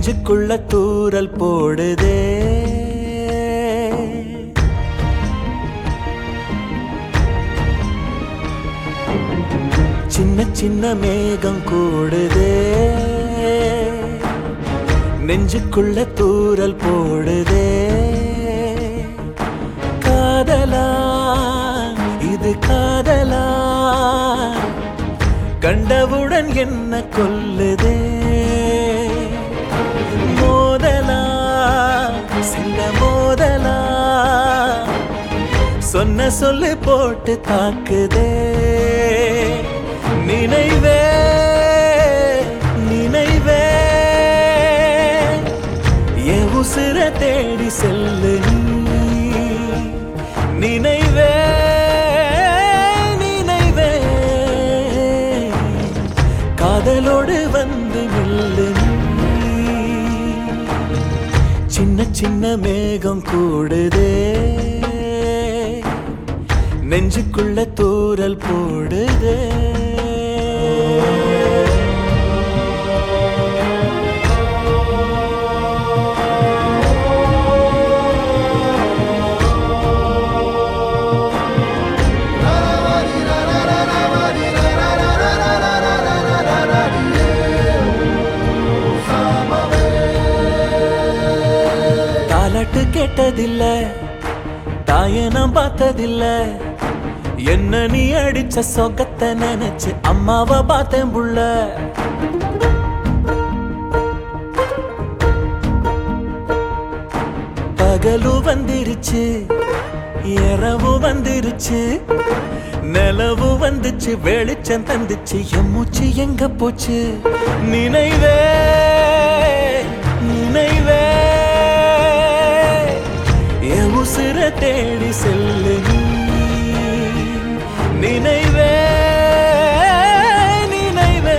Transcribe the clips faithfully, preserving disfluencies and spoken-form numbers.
நெஞ்சுக்குள்ள தூறல் போடுதே சின்ன சின்ன மேகம் கூடுதே நெஞ்சுக்குள்ள தூறல் போடுதே காதலா இது காதலா கண்டவுடன் என்ன கொல்லுதே மோதலா சில மோதலா சொன்ன சொல்லு போட்டு தாக்குதே நினைவே நினைவே என் உசுர தேடி செல்லு நினைவே நினைவே காதலோடு வந்து நில்லு சின்ன சின்ன மேகம் கூடுதே நெஞ்சுக்குள்ள தூறல் போடுதே தாலாட்டு கேட்டதில்ல தாயனம் பார்த்ததில்ல என்ன நீ அடிச்ச சொகத்தை நினைச்சு அம்மாவை பார்த்தேன் புள்ள பகலு வந்துருச்சு இரவு வந்துருச்சு நிலவு வந்துச்சு வெளிச்சம் தந்துச்சு என் மூச்சு எங்க போச்சு நினைவே நினைவே என் உசுர தேடி செல்லு நினைவே நினைவே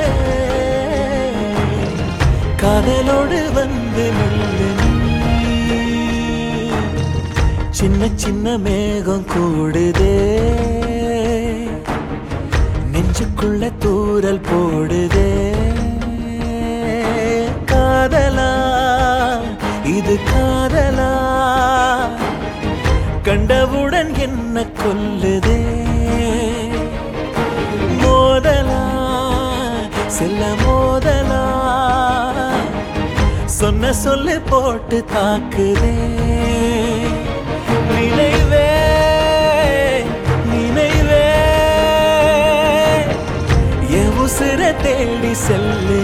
காதலோடு வந்து நில்லு சின்ன சின்ன மேகம் கூடுதே நெஞ்சுக்குள்ள தூறல் போடுதே காதலா இது காதலா கண்டவுடன் என்ன கொல்லுதே மோதலா செல்ல மோதலா சொன்ன சொல்லு போட்டு தாக்குதே நினைவே நினைவே என் உசுர தேடி செல்லு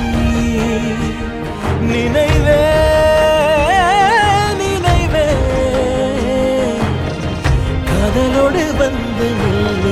நினைவே நினைவே காதலோடு வந்து